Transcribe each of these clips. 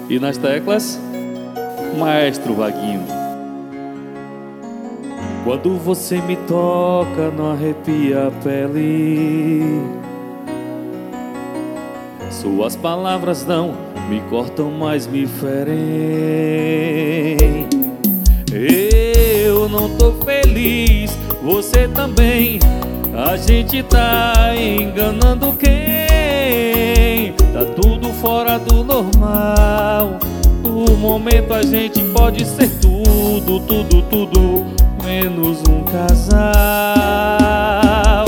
E nas teclas, Maestro Vaguinho. Quando você me toca, não arrepia a pele. Suas palavras não me cortam, mas me ferem. Eu não tô feliz, você também. A gente tá enganando quem? Tá tudo fora do normal. No momento a gente pode ser tudo, tudo, tudo, menos um casal.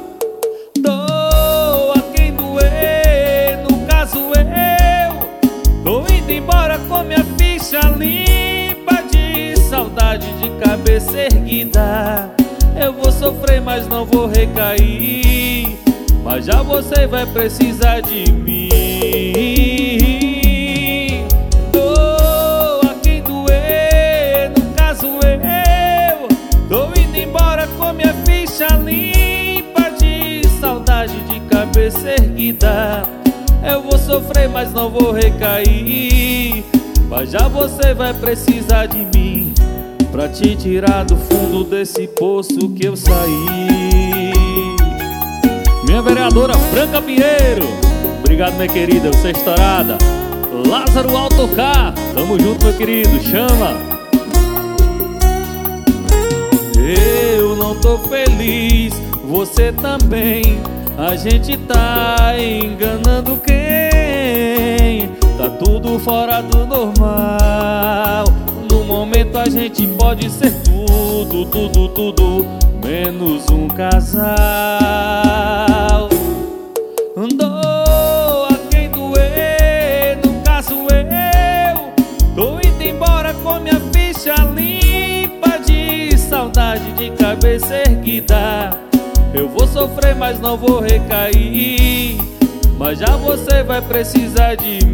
Doa quem doer, no caso eu. Tô indo embora com minha ficha limpa de saudade, de cabeça erguida. Eu vou sofrer, mas não vou recair. Mas já você vai precisar de mim. Doa quem doer, no caso eu. Tô indo embora com minha ficha limpa de saudade, de cabeça erguida. Eu vou sofrer, mas não vou recair. Mas já você vai precisar de mim pra te tirar do fundo desse poço que eu saí. Minha vereadora Franca Pinheiro, obrigado, minha querida, você é estourada. Lázaro Autocar, tamo junto, meu querido, chama. Eu não tô feliz, você também. A gente tá enganando quem? Tá tudo fora do normal. No momento a gente pode ser tudo, tudo, tudo, menos um casal. Doa quem doer, no caso eu. Tô indo embora com minha ficha limpa de saudade, de cabeça erguida. Eu vou sofrer, mas não vou recair. Mas já você vai precisar de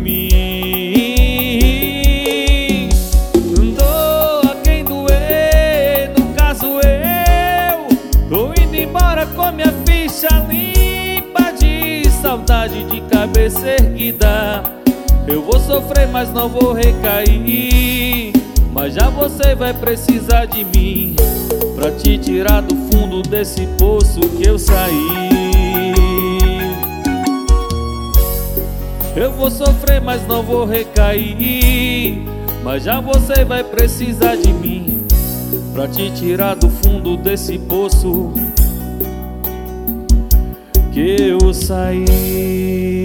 mim. Doa quem doer, no caso eu. Tô indo embora com minha ficha limpa de saudade, de cabeça erguida. Eu vou sofrer, mas não vou recair. Mas já você vai precisar de mim pra te tirar do fundo desse poço que eu saí. Eu vou sofrer, mas não vou recair. Mas já você vai precisar de mim pra te tirar do fundo desse poço que eu saí.